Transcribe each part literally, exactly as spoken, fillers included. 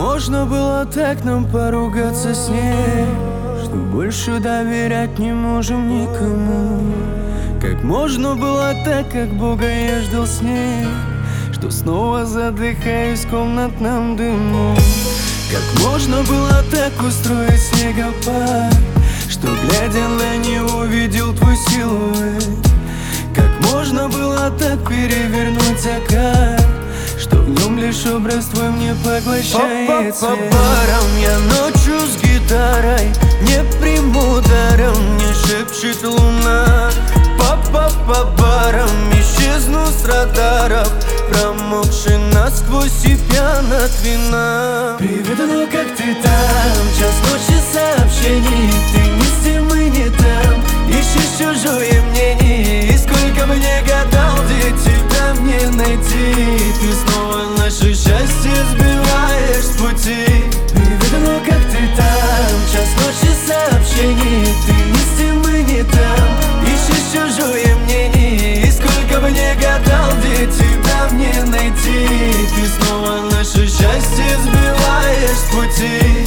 можно было так нам поругаться с ней, что больше доверять не можем никому? Как можно было так, как Бога я ждал с ней, что снова задыхаюсь в комнатном дыму? Как можно было так устроить снегопад, что, глядя на него, видел твой силуэт? Как можно было так перевернуть закат, что в нем лишь образ твой мне поглощает свет? По барам я ночью с гитарой, не приму даром, мне шепчет луна. По по барам исчезну с радаров, промокший насквозь и пьян от вина. Привет, ну как ты там? Час ночи сообщений, ты не с тем и не там, ищешь чужое мнение. И сколько мне гадал, где тебя мне найти? Ты снова наше счастье сбиваешь с пути. Привет, ну как ты там? Час ночи сообщений, ты не с тем и не там, ищешь чужое мнение. И сколько мне гадал, где тебя мне найти? Ты снова наше счастье сбиваешь с пути.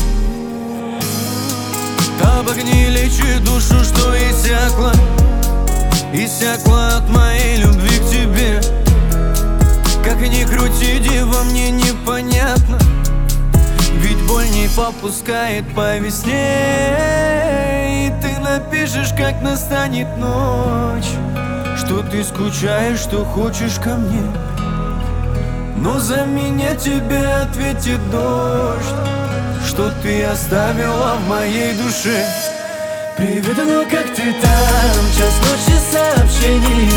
Обогни, лечи душу, что иссякла, иссякла от моей любви к тебе. Как ни крути, дева, мне непонятно, ведь боль не попускает по весне. И ты напишешь, как настанет ночь, что ты скучаешь, что хочешь ко мне. Но за меня тебе ответит дождь, что ты оставила в моей душе. Привет, ну как ты там? Час ночи сообщений,